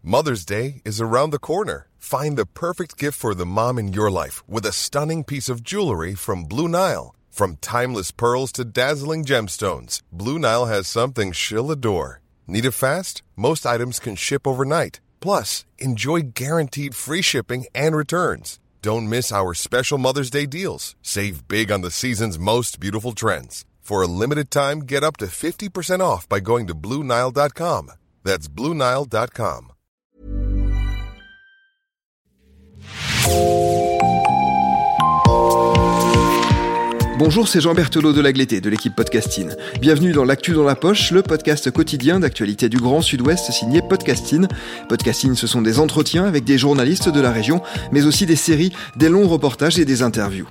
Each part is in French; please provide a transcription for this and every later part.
Mother's Day is around the corner. Find the perfect gift for the mom in your life with a stunning piece of jewelry from Blue Nile. From timeless pearls to dazzling gemstones, Blue Nile has something she'll adore. Need it fast? Most items can ship overnight. Plus, enjoy guaranteed free shipping and returns. Don't miss our special Mother's Day deals. Save big on the season's most beautiful trends. For a limited time, get up to 50% off by going to BlueNile.com. That's BlueNile.com. Bonjour, c'est Jean Berthelot de Lagleté, de l'équipe Podcasting. Bienvenue dans l'Actu dans la poche, le podcast quotidien d'actualité du Grand Sud-Ouest signé Podcasting. Podcasting, ce sont des entretiens avec des journalistes de la région, mais aussi des séries, des longs reportages et des interviews.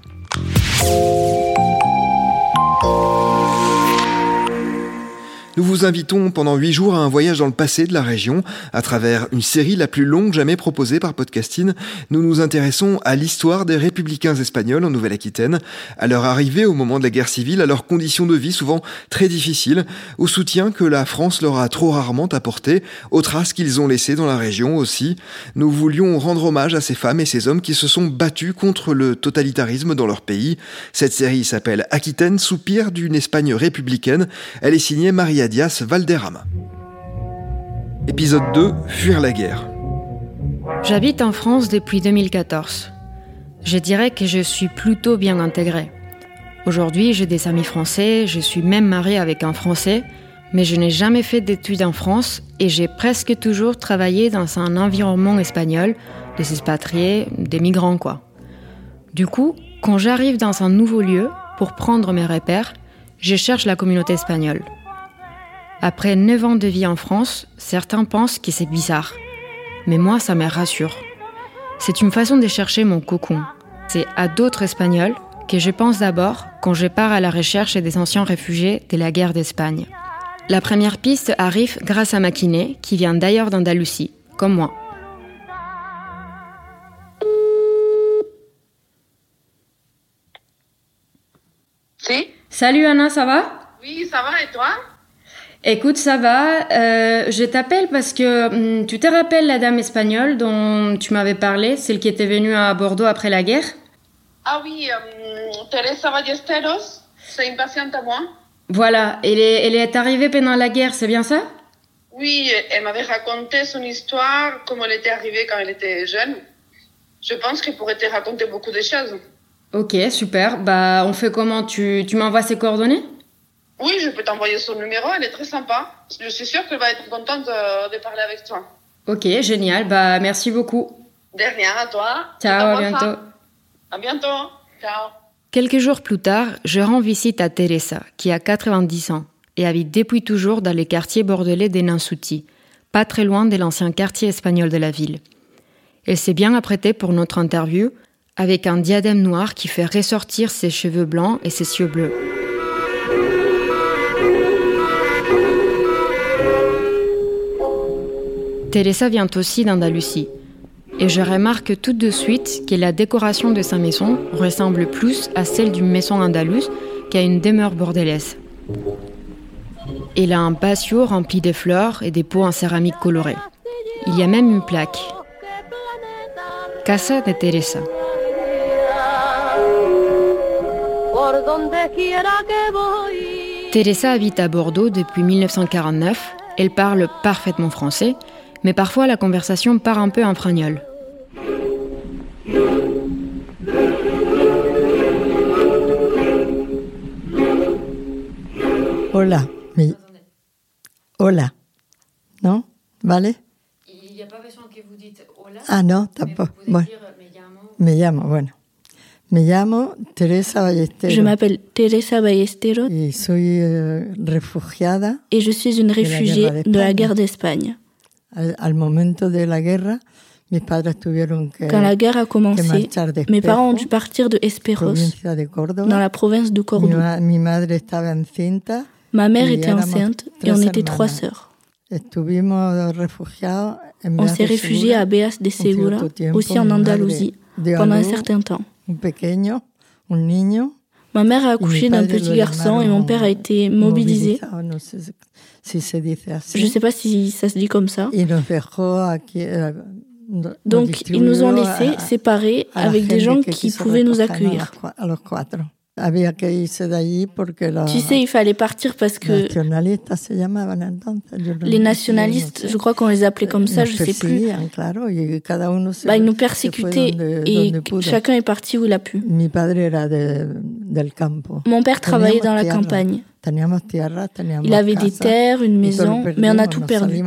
Nous vous invitons pendant 8 jours à un voyage dans le passé de la région. À travers une série la plus longue jamais proposée par Podcasting, nous nous intéressons à l'histoire des républicains espagnols en Nouvelle-Aquitaine, à leur arrivée au moment de la guerre civile, à leurs conditions de vie souvent très difficiles, au soutien que la France leur a trop rarement apporté, aux traces qu'ils ont laissées dans la région aussi. Nous voulions rendre hommage à ces femmes et ces hommes qui se sont battus contre le totalitarisme dans leur pays. Cette série s'appelle Aquitaine, soupir d'une Espagne républicaine. Elle est signée Maria Diaz Valderrama. Épisode 2, fuir la guerre. J'habite en France depuis 2014. Je dirais que je suis plutôt bien intégrée. Aujourd'hui, j'ai des amis français, je suis même mariée avec un Français, mais je n'ai jamais fait d'études en France et j'ai presque toujours travaillé dans un environnement espagnol, des expatriés, des migrants quoi. Du coup, quand j'arrive dans un nouveau lieu pour prendre mes repères, je cherche la communauté espagnole. Après 9 ans de vie en France, certains pensent que c'est bizarre. Mais moi, ça me rassure. C'est une façon de chercher mon cocon. C'est à d'autres Espagnols que je pense d'abord quand je pars à la recherche des anciens réfugiés de la guerre d'Espagne. La première piste arrive grâce à ma kiné, qui vient d'ailleurs d'Andalousie, comme moi. Si? Salut Anna, ça va? Oui, ça va et toi? Écoute, ça va. Je t'appelle parce que tu te rappelles la dame espagnole dont tu m'avais parlé, celle qui était venue à Bordeaux après la guerre? Ah oui, Teresa Ballesteros, c'est une patiente à moi. Voilà, elle est arrivée pendant la guerre, c'est bien ça? Oui, elle m'avait raconté son histoire, comment elle était arrivée quand elle était jeune. Je pense qu'elle pourrait te raconter beaucoup de choses. Ok, super. Bah, on fait comment? Tu m'envoies ses coordonnées? Oui, je peux t'envoyer son numéro, elle est très sympa. Je suis sûre qu'elle va être contente de parler avec toi. Ok, génial. Bah, merci beaucoup. De rien, à toi. Ciao, à bientôt. À bientôt. Ciao. Quelques jours plus tard, je rends visite à Teresa, qui a 90 ans, et habite depuis toujours dans les quartiers bordelais des Nansouty, pas très loin de l'ancien quartier espagnol de la ville. Elle s'est bien apprêtée pour notre interview, avec un diadème noir qui fait ressortir ses cheveux blancs et ses yeux bleus. Teresa vient aussi d'Andalousie, et je remarque tout de suite que la décoration de sa maison ressemble plus à celle d'une maison andalouse qu'à une demeure bordelaise. Elle a un patio rempli de fleurs et des pots en céramique colorée. Il y a même une plaque. Casa de Teresa. Teresa habite à Bordeaux depuis 1949. Elle parle parfaitement français, mais parfois la conversation part un peu en fragnole. Hola, mais... Hola, non? Vale? Il n'y a pas besoin que vous dites hola. Ah non, tampoco. Bueno. Me llamo, bueno. Me llamo Teresa Ballesteros. Je m'appelle Teresa Ballesteros. Y soy refugiada. Et je suis une réfugiée de la guerre d'Espagne. Al momento de la guerra, mis padres tuvieron que Quand la guerre a commencé, mes parents ont dû partir de Esperos, dans la province de Cordoue. Mi madre estaba encinta. Ma mère était enceinte et on était 3 sœurs. On s'est réfugiés à Beas de Segura, aussi en Andalousie, pendant un certain temps. Ma mère a accouché d'un petit garçon et mon père a été mobilisé. Je ne sais pas si ça se dit comme ça. Donc, ils nous ont laissés séparés avec des gens qui pouvaient nous accueillir. Tu sais, il fallait partir parce que les nationalistes, je crois qu'on les appelait comme ça, je ne sais plus, ils nous persécutaient et chacun est parti où il a pu. Mon père travaillait dans la campagne. Il avait des terres, une maison, mais on a tout perdu.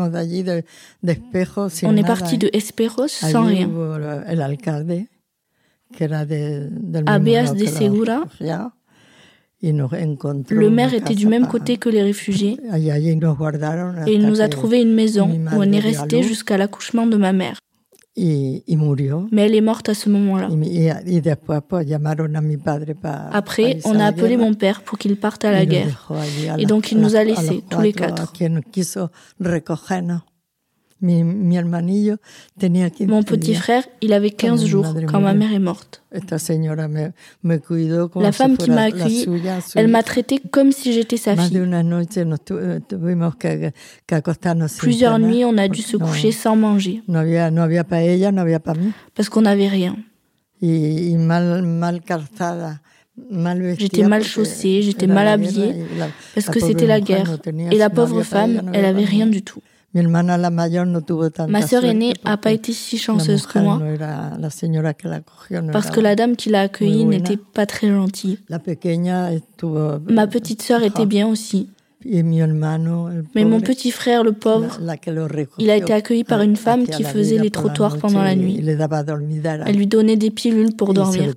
On est parti de Esperos sans rien. À Beas de Segura, le maire était du même côté que les réfugiés et il nous a trouvé une maison où on est resté jusqu'à l'accouchement de ma mère. Mais elle est morte à ce moment-là. Après, on a appelé mon père pour qu'il parte à la guerre. Et donc, il nous a laissés, tous les 4. Mon petit frère, il avait 15 jours quand ma mère est morte. La femme qui m'a accueillie, elle m'a traitée comme si j'étais sa fille. Plusieurs nuits, on a dû se coucher sans manger. Parce qu'on n'avait rien. J'étais mal chaussée, j'étais mal habillée, parce que c'était la guerre. Et la pauvre femme, elle avait rien du tout. Ma sœur aînée n'a pas été si chanceuse que moi, parce que la dame qui l'a accueillie n'était pas très gentille. Ma petite sœur était bien aussi. Mais mon petit frère, le pauvre, il a été accueilli par une femme qui faisait les trottoirs pendant la nuit. Elle lui donnait des pilules pour dormir.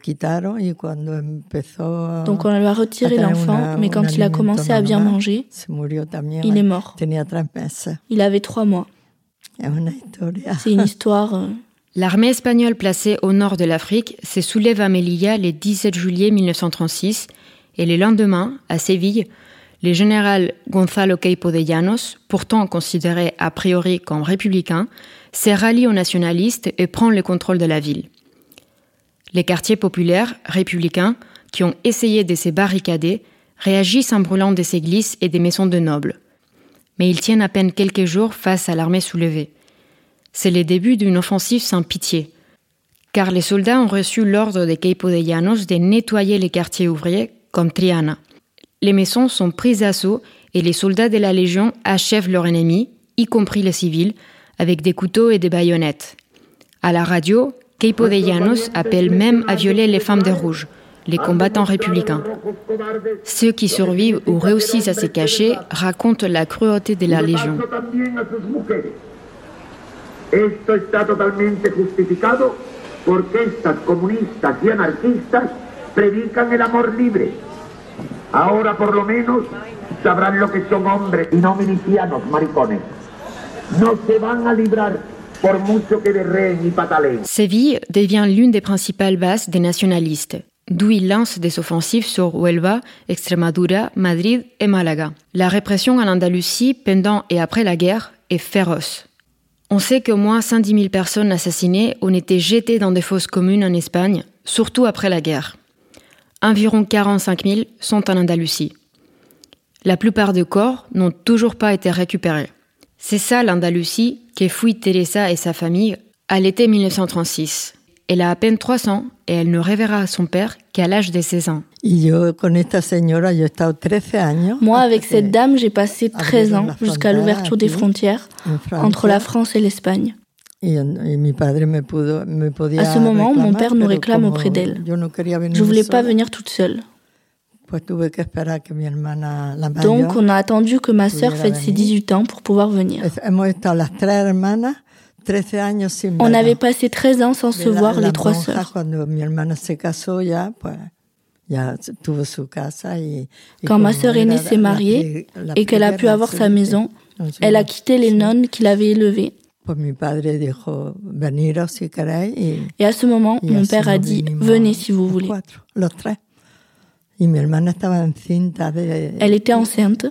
Donc on lui a retiré l'enfant, mais quand il a commencé à bien manger, il est mort. Il avait 3 mois. C'est une histoire... L'armée espagnole placée au nord de l'Afrique se soulève à Melilla le 17 juillet 1936 et le lendemain, à Séville, le général Gonzalo Queipo de Llanos, pourtant considéré a priori comme républicain, se rallie aux nationalistes et prend le contrôle de la ville. Les quartiers populaires républicains, qui ont essayé de se barricader, réagissent en brûlant des églises et des maisons de nobles. Mais ils tiennent à peine quelques jours face à l'armée soulevée. C'est le début d'une offensive sans pitié, car les soldats ont reçu l'ordre de Queipo de Llanos de nettoyer les quartiers ouvriers comme Triana. Les maisons sont prises d'assaut et les soldats de la Légion achèvent leurs ennemis, y compris les civils, avec des couteaux et des baïonnettes. À la radio, Queipo de Llanos appelle même à violer les femmes de rouge, les combattants républicains. Ceux qui survivent ou réussissent à se cacher racontent la cruauté de la Légion. Esto está totalmente justificado porque estas comunistas y anarquistas predican el amor libre. Ahora por lo menos sabrán lo que son hombres y no milicianos maricones. No se van a librar por mucho que berreen y pataleen. Séville devient l'une des principales bases des nationalistes, d'où ils lancent des offensives sur Huelva, Extremadura, Madrid et Malaga. La répression en Andalousie pendant et après la guerre est féroce. On sait qu'au moins 110 000 personnes assassinées ont été jetées dans des fosses communes en Espagne, surtout après la guerre. Environ 45 000 sont en Andalousie. La plupart des corps n'ont toujours pas été récupérés. C'est ça l'Andalousie que fuit Teresa et sa famille à l'été 1936. Elle a à peine 3 ans et elle ne reverra son père qu'à l'âge de 16 ans. Moi, avec cette dame, j'ai passé 13 ans jusqu'à l'ouverture des frontières entre la France et l'Espagne. À ce moment, mon père nous réclame auprès d'elle. Je ne voulais pas venir toute seule. Donc, on a attendu que ma sœur fête ses 18 ans pour pouvoir venir. On avait passé 13 ans sans se voir, les 3 sœurs. Quand ma sœur aînée s'est mariée et qu'elle a pu avoir sa maison, elle a quitté les nonnes qui l'avaient élevée. Et à ce moment, mon père a dit « Venez si vous voulez ». Elle était enceinte.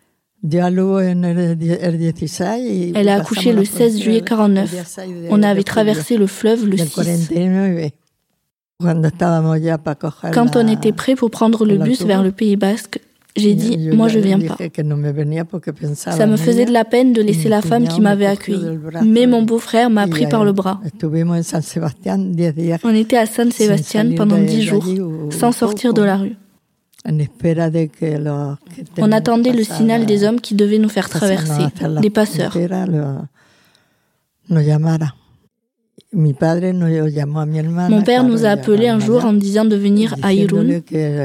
Elle a accouché le 16 juillet 49. On avait traversé le fleuve le 6. Quand on était prêt pour prendre le bus vers le Pays Basque, j'ai dit « moi je viens pas ». Ça me faisait de la peine de laisser la femme qui m'avait accueilli. Mais mon beau-frère m'a pris par le bras. On était à San Sebastián pendant 10 jours, sans sortir de la rue. On attendait le signal des hommes qui devaient nous faire traverser, des passeurs. Mon père nous a appelés un jour en disant de venir à Irún.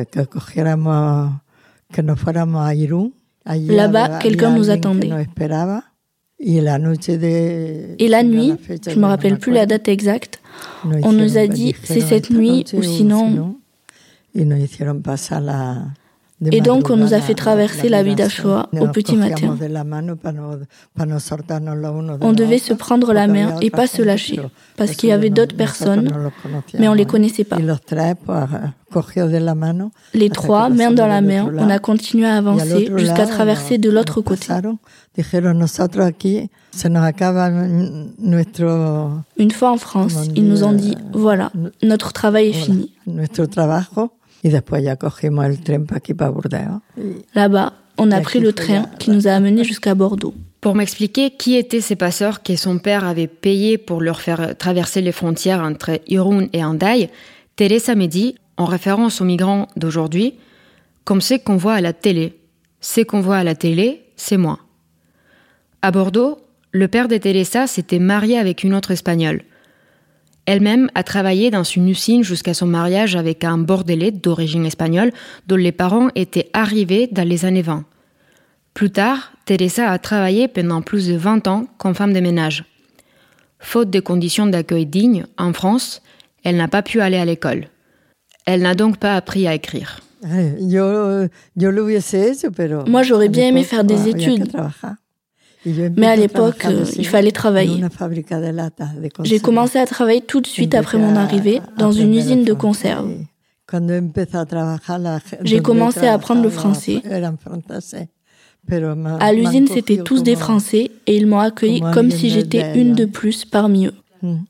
Là-bas, quelqu'un nous attendait. Et la nuit, je ne me rappelle plus la date exacte, on nous a dit « c'est cette nuit ou sinon… » Et donc, on nous a fait traverser la Bidasoa au petit matin. On devait se prendre la main et pas se lâcher, parce qu'il y avait d'autres personnes, mais on ne les connaissait pas. Les trois, main dans la main, on a continué à avancer jusqu'à traverser de l'autre côté. Une fois en France, ils nous ont dit « voilà, notre travail est fini ». Là-bas, on a pris le train qui nous a amenés jusqu'à Bordeaux. Pour m'expliquer qui étaient ces passeurs que son père avait payés pour leur faire traverser les frontières entre Irún et Hendaye, Teresa me dit, en référence aux migrants d'aujourd'hui, comme ce qu'on voit à la télé. Ce qu'on voit à la télé, c'est moi. À Bordeaux, le père de Teresa s'était marié avec une autre Espagnole. Elle-même a travaillé dans une usine jusqu'à son mariage avec un Bordelais d'origine espagnole dont les parents étaient arrivés dans les années 20. Plus tard, Teresa a travaillé pendant plus de 20 ans comme femme de ménage. Faute de conditions d'accueil dignes en France, elle n'a pas pu aller à l'école. Elle n'a donc pas appris à écrire. Moi, j'aurais bien aimé faire des études. Mais à l'époque, il fallait travailler. J'ai commencé à travailler tout de suite après mon arrivée dans une usine de conserve. J'ai commencé à apprendre le français. À l'usine, c'était tous des Français et ils m'ont accueilli comme si j'étais une de plus parmi eux.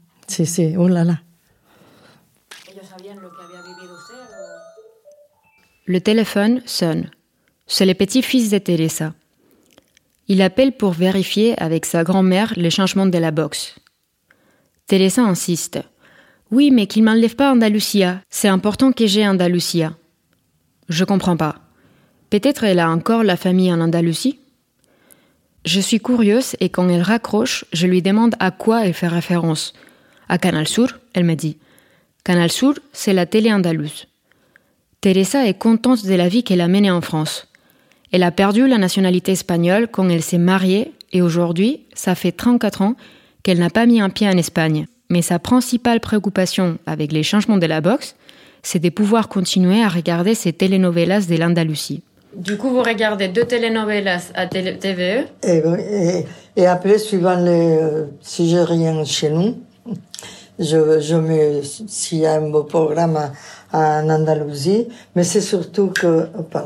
Le téléphone sonne. C'est le petit-fils de Teresa. Il appelle pour vérifier avec sa grand-mère le changement de la box. Teresa insiste. Oui, mais qu'il ne m'enlève pas Andalusia. C'est important que j'ai Andalusia. Je comprends pas. Peut-être elle a encore la famille en Andalousie? Je suis curieuse et quand elle raccroche, je lui demande à quoi elle fait référence. À Canal Sur, elle me dit. Canal Sur, c'est la télé andalouse. Teresa est contente de la vie qu'elle a menée en France. Elle a perdu la nationalité espagnole quand elle s'est mariée et aujourd'hui, ça fait 34 ans qu'elle n'a pas mis un pied en Espagne. Mais sa principale préoccupation avec les changements de la boxe, c'est de pouvoir continuer à regarder ces telenovelas de l'Andalousie. Du coup, vous regardez 2 telenovelas à TVE et après, suivant si je rien chez nous, s'il y a un beau programme en Andalousie, mais c'est surtout que...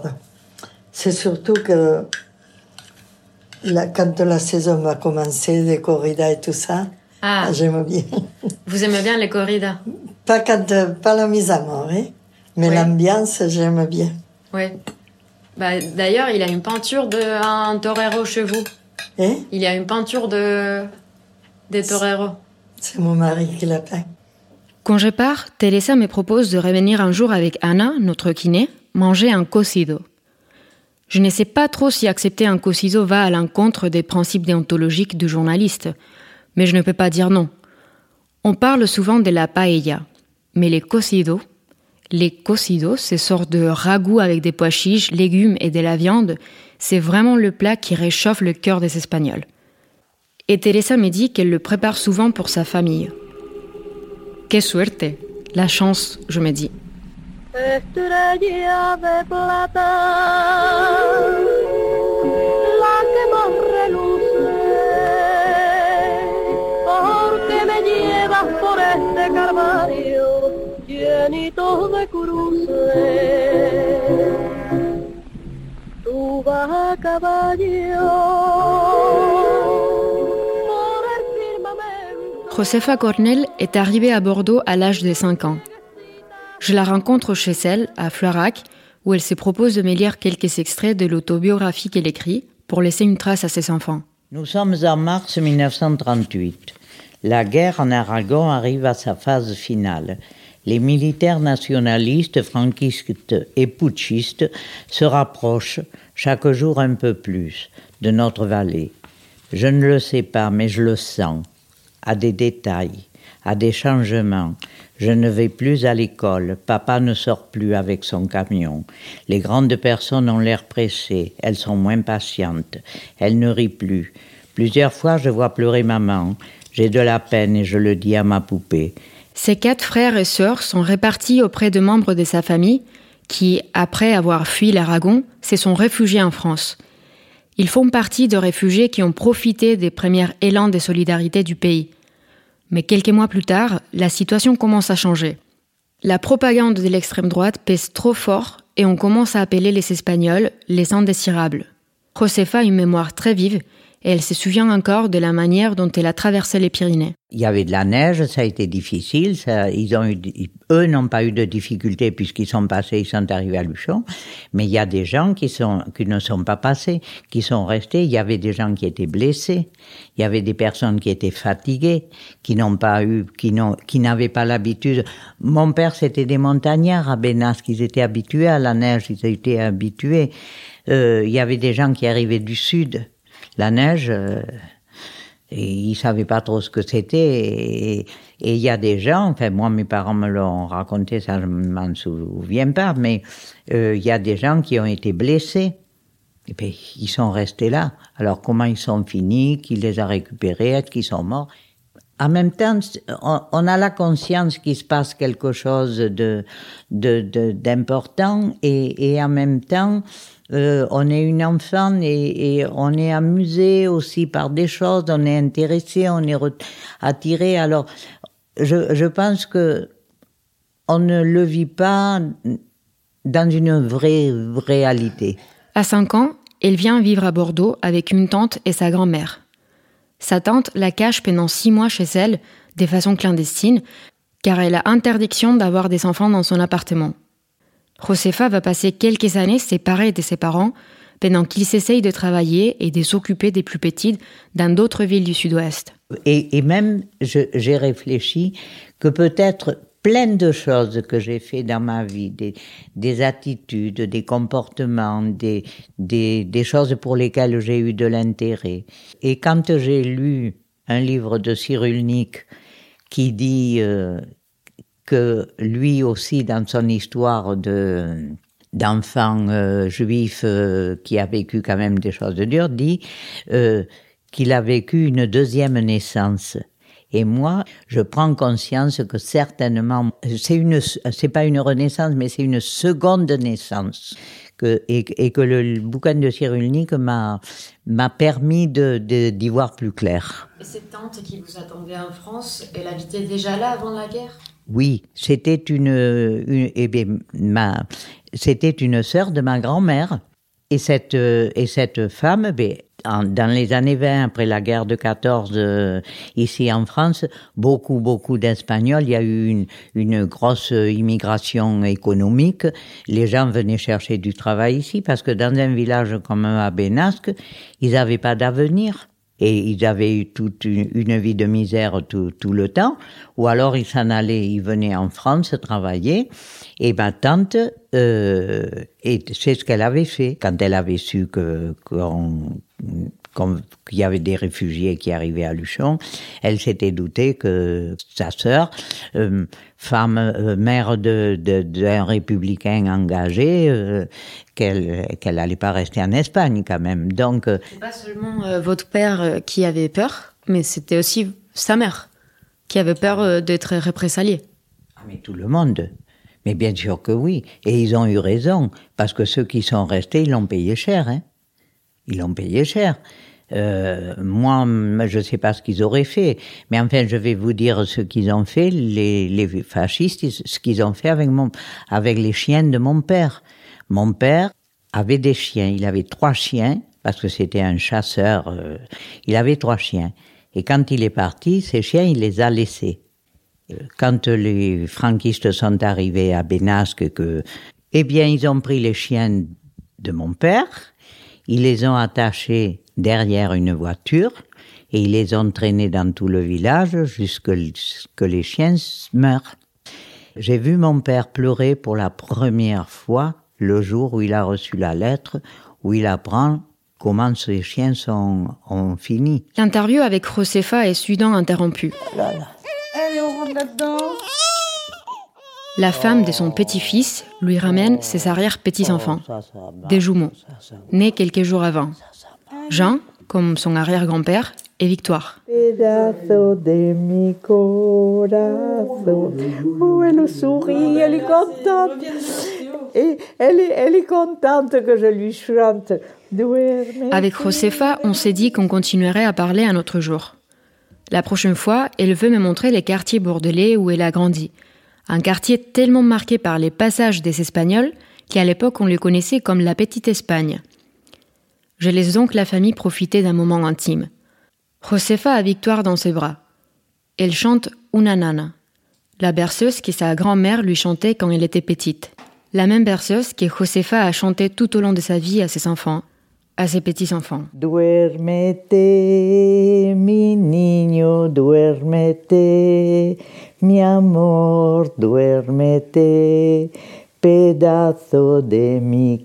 quand la saison va commencer, les corridas et tout ça, j'aime bien. Vous aimez bien les corridas? Pas la mise à mort, mais l'ambiance, j'aime bien. Oui. D'ailleurs, il y a une peinture d'un torero chez vous. Il y a une peinture des toreros. C'est mon mari qui l'a peint. Quand je pars, Teresa me propose de revenir un jour avec Anna, notre kiné, manger un cocido. Je ne sais pas trop si accepter un cocido va à l'encontre des principes déontologiques du journaliste, mais je ne peux pas dire non. On parle souvent de la paella, mais les cocidos, ces sortes de ragoûts avec des pois chiches, légumes et de la viande, c'est vraiment le plat qui réchauffe le cœur des Espagnols. Et Teresa me dit qu'elle le prépare souvent pour sa famille. Que suerte, la chance, je me dis. Estrella de plata, la que más reluce, porque me llevas por este calvario llenito de cruces. Tu vas a caballo por el firmamento. Josefa Cornell est arrivée à Bordeaux à l'âge de 5 ans. Je la rencontre chez elle, à Floirac, où elle se propose de me lire quelques extraits de l'autobiographie qu'elle écrit pour laisser une trace à ses enfants. Nous sommes en mars 1938. La guerre en Aragon arrive à sa phase finale. Les militaires nationalistes, franquistes et putschistes se rapprochent chaque jour un peu plus de notre vallée. Je ne le sais pas, mais je le sens, à des détails, à des changements. Je ne vais plus à l'école, papa ne sort plus avec son camion. Les grandes personnes ont l'air pressées, elles sont moins patientes, elles ne rient plus. Plusieurs fois, je vois pleurer maman. J'ai de la peine et je le dis à ma poupée. Ses 4 frères et sœurs sont répartis auprès de membres de sa famille qui, après avoir fui l'Aragon, se sont réfugiés en France. Ils font partie de réfugiés qui ont profité des premiers élans de solidarité du pays. Mais quelques mois plus tard, la situation commence à changer. La propagande de l'extrême droite pèse trop fort et on commence à appeler les Espagnols les indésirables. Josefa a une mémoire très vive et elle se souvient encore de la manière dont elle a traversé les Pyrénées. Il y avait de la neige, ça a été difficile. Eux n'ont pas eu de difficultés puisqu'ils sont passés, ils sont arrivés à Luchon. Mais il y a des gens qui ne sont pas passés, qui sont restés. Il y avait des gens qui étaient blessés. Il y avait des personnes qui étaient fatiguées, qui n'avaient pas l'habitude. Mon père, c'était des montagnards à Bénasque. Ils étaient habitués à la neige, ils étaient habitués. Il y avait des gens qui arrivaient du sud. La neige, et ils savaient pas trop ce que c'était. Et il y a des gens, enfin moi mes parents me l'ont raconté, ça je m'en souviens pas, mais il y a des gens qui ont été blessés. Et puis ils sont restés là. Alors comment ils sont finis, qui les a récupérés, est-ce qu'ils sont morts? En même temps, on a la conscience qu'il se passe quelque chose d'important et en même temps, on est une enfant et on est amusé aussi par des choses, on est intéressé, on est attiré. Alors, je pense que on ne le vit pas dans une vraie réalité. À 5 ans, elle vient vivre à Bordeaux avec une tante et sa grand-mère. Sa tante la cache pendant 6 mois chez elle, de façon clandestine, car elle a interdiction d'avoir des enfants dans son appartement. Josefa va passer quelques années séparée de ses parents, pendant qu'ils essayent de travailler et de s'occuper des plus petites dans d'autres villes du sud-ouest. Et même, j'ai réfléchi que peut-être plein de choses que j'ai fait dans ma vie, des attitudes, des comportements, des choses pour lesquelles j'ai eu de l'intérêt. Et quand j'ai lu un livre de Cyrulnik qui dit que lui aussi, dans son histoire d'enfant juif qui a vécu quand même des choses dures, dit qu'il a vécu une deuxième naissance. Et moi, je prends conscience que certainement, c'est pas une renaissance, mais c'est une seconde naissance. Et que le bouquin de Cyrulnik m'a permis d'y voir plus clair. Et cette tante qui vous attendait en France, elle habitait déjà là avant la guerre? Oui, c'était c'était une sœur de ma grand-mère. Et cette femme, dans les années 20, après la guerre de 14, ici en France, beaucoup d'Espagnols. Il y a eu une grosse immigration économique. Les gens venaient chercher du travail ici parce que dans un village comme à Bénasque, ils n'avaient pas d'avenir. Et ils avaient eu toute une vie de misère tout le temps. Ou alors ils s'en allaient, ils venaient en France travailler. Et ma tante, et c'est ce qu'elle avait fait quand elle avait su qu'il y avait des réfugiés qui arrivaient à Luchon. Elle s'était doutée que sa sœur, mère d'un républicain engagé, qu'elle allait pas rester en Espagne quand même. Donc c'est pas seulement votre père qui avait peur, mais c'était aussi sa mère qui avait peur d'être répresaliée. Ah, mais tout le monde. Mais bien sûr que oui. Et ils ont eu raison. Parce que ceux qui sont restés, ils l'ont payé cher, hein. Ils l'ont payé cher. Moi, je sais pas ce qu'ils auraient fait. Mais enfin, je vais vous dire ce qu'ils ont fait, les fascistes, ce qu'ils ont fait avec les chiens de mon père. Mon père avait des chiens. Il avait 3 chiens, parce que c'était un chasseur. Il avait 3 chiens. Et quand il est parti, ces chiens, il les a laissés. quand les franquistes sont arrivés à Benasque, ils ont pris les chiens de mon père, ils les ont attachés derrière une voiture et ils les ont traînés dans tout le village jusqu'à ce que les chiens meurent. J'ai vu mon père pleurer pour la première fois le jour où il a reçu la lettre, où il apprend comment ces chiens ont fini. L'interview avec Josefa est soudain interrompue. Allez, on rentre là-dedans. La femme de son petit-fils lui ramène ses arrière-petits-enfants, des jumeaux, nés quelques jours avant. Jean, comme son arrière-grand-père, et Victoire. Pedazo de mi corazón. Oh, elle sourit, elle est contente. Et elle est contente que je lui chante. Avec Josefa, on s'est dit qu'on continuerait à parler un autre jour. La prochaine fois, elle veut me montrer les quartiers bordelais où elle a grandi. Un quartier tellement marqué par les passages des Espagnols qu'à l'époque on les connaissait comme la Petite Espagne. Je laisse donc la famille profiter d'un moment intime. Josefa a Victoire dans ses bras. Elle chante Una nana, la berceuse que sa grand-mère lui chantait quand elle était petite. La même berceuse que Josefa a chantée tout au long de sa vie à ses enfants, à ses petits-enfants. Duérmete, mi niño, duérmete, mi amor, duérmete, pedazo de mi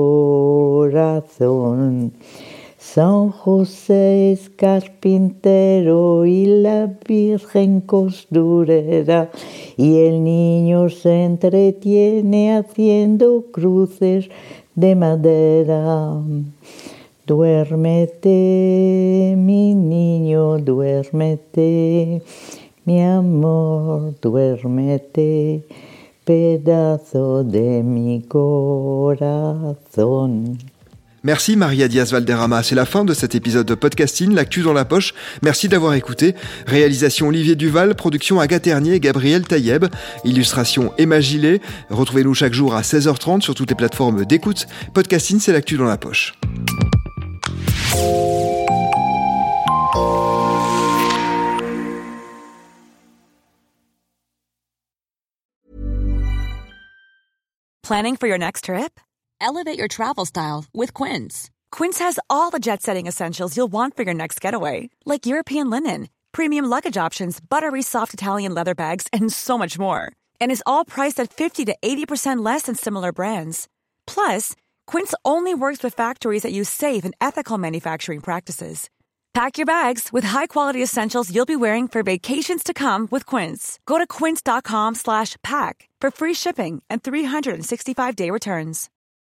corazón. San José es carpintero y la Virgen costurera, y el niño se entretiene haciendo cruces de madera. Duérmete, mi niño, duérmete, mi amor, duérmete, pedazo de mi corazón. Merci Maria Diaz-Valderrama, c'est la fin de cet épisode de Podcasting, l'actu dans la poche. Merci d'avoir écouté. Réalisation Olivier Duval, production Agathe Ternier et Gabriel Taïeb, illustration Emma Gillet. Retrouvez-nous chaque jour à 16h30 sur toutes les plateformes d'écoute. Podcasting, c'est l'actu dans la poche. Planning for your next trip? Elevate your travel style with Quince. Quince has all the jet-setting essentials you'll want for your next getaway, like European linen, premium luggage options, buttery soft Italian leather bags, and so much more. And is all priced at 50 to 80% less than similar brands. Plus, Quince only works with factories that use safe and ethical manufacturing practices. Pack your bags with high-quality essentials you'll be wearing for vacations to come with Quince. Go to quince.com/pack for free shipping and 365-day returns.